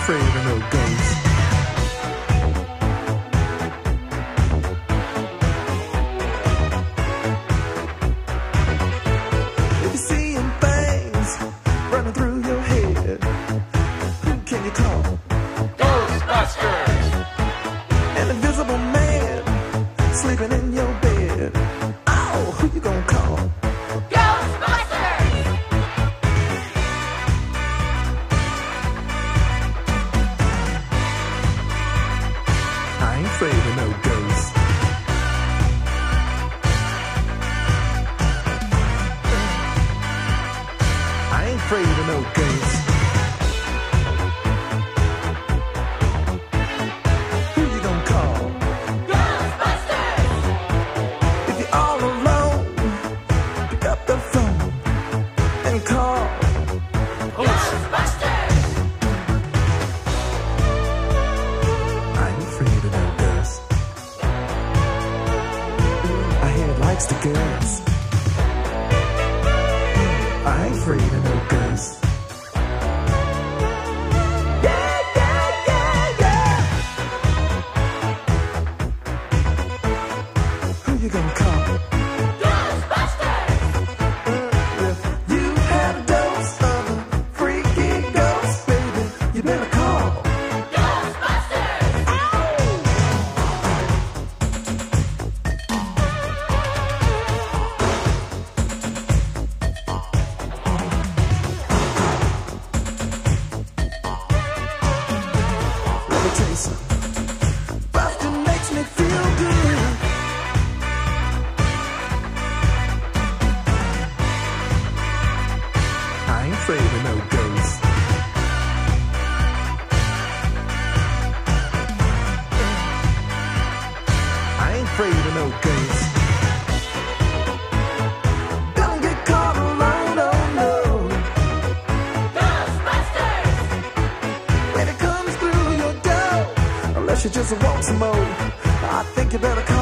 afraid of no ghosts. If you're seeing things running through your head, who can you call? Ghostbusters! An invisible man sleeping in your bed. Oh, who you gonna call? Ghostbusters! I ain't afraid of no ghosts. I ain't afraid of no ghosts. Who you gonna call? Ghostbusters! If you're all alone, pick up the phone and call. Ghostbusters! I ain't afraid of no ghosts. I hear it likes the girls. I ain't afraid of no ghosts. Yeah, yeah, yeah, yeah. Who you gonna call? Ghostbusters! If you had a dose of a freaky ghost, baby, you better call. Ghostbusters! Let me tell you something. Bustin' makes me feel good. I ain't afraid of no ghosts. I ain't afraid of no ghosts. Don't get caught alone, oh no. Ghostbusters! When it comes through your door, unless you just want some more, I think you better call.